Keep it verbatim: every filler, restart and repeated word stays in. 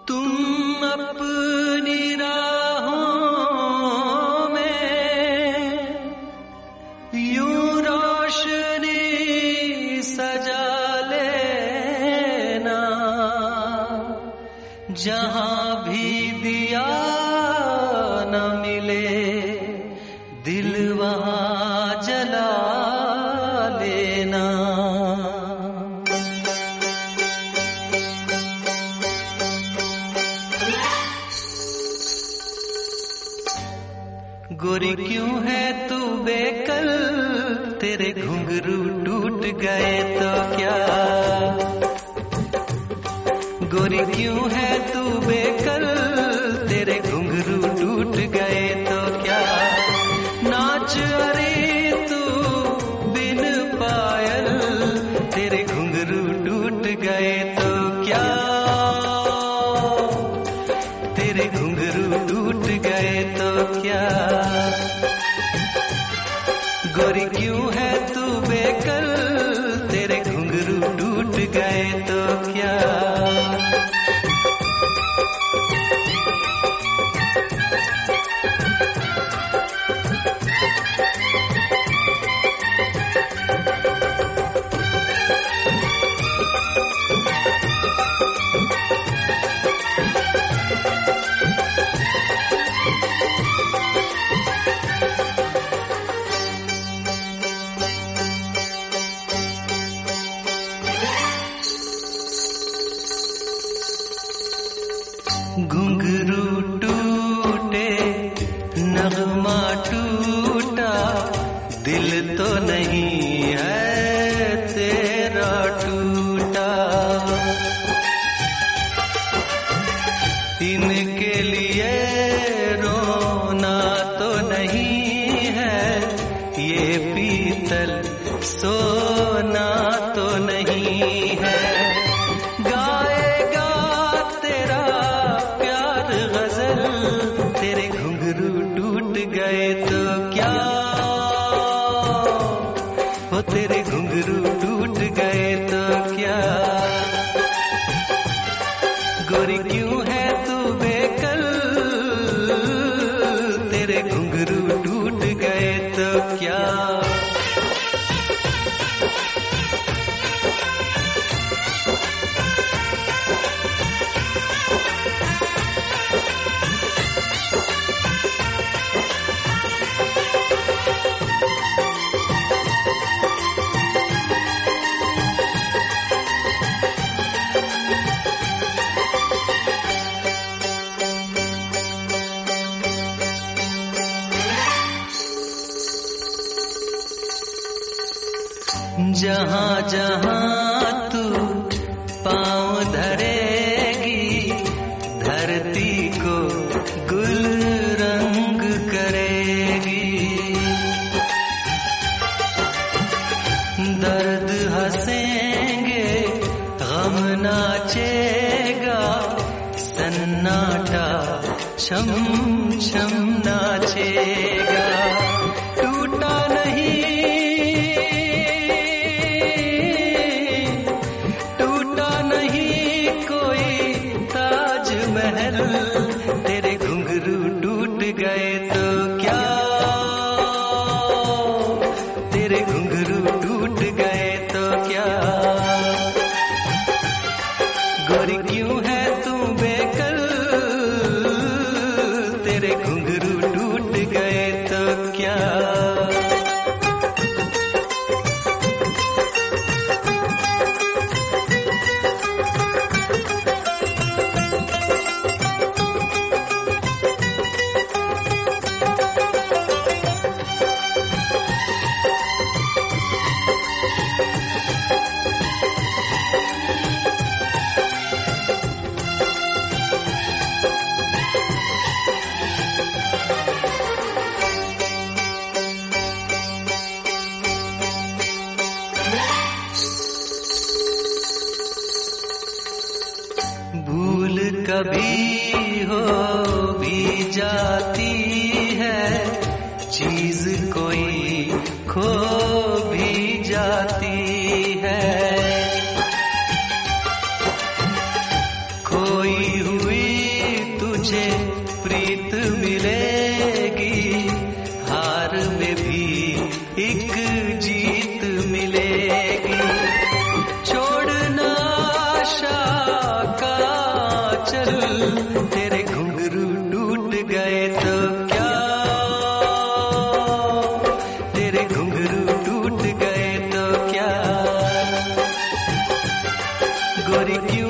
तुम अपनी राहों में यूं रोशनी सजा लेना, जहां भी दिया न मिले दिल वहां जला लेना। गोरी क्यों है तू बेकल, तेरे घुंघरू टूट गए तो क्या। गोरी क्यों है तू बेकल, तेरे घुंघरू टूट गए तो क्या। नाच अरे तू बिन पायल, तेरे घुंघरू टूट गए तो क्या। तेरे घुंघरू टूट गए तो क्या। गोरी क्यों है तू बेकल, तेरे घुंघरू टूट गए तो क्या। घुंघरू टूटे नगमा टूटा, दिल तो नहीं है तेरा टूटा। इनके लिए रोना तो नहीं है, ये पीतल सोना तो नहीं है। गाएगा तेरा प्यार गजल, तेरे घुंघरू टूट गए तो क्या। हो तेरे घुंघरू टूट गए तो क्या। गोरी क्यों है तू बेकल, तेरे घुंघरू टूट गए तो क्या। जहां जहां तू पाँव धरेगी, धरती को गुल रंग करेगी। दर्द हंसेंगे गम नाचेगा, सन्नाटा छम छम नाचेगा। टूटा नहीं तेरे घुंघरू टूट गए तो क्या। तेरे घुंघरू टूट गए तो क्या। गोरी क्यों है तू बेकल, तेरे घुंघरू टूट गए तो क्या। भूल कभी हो भी जाती है, चीज कोई खो भी जाती है। खोई हुई गोरी क्यों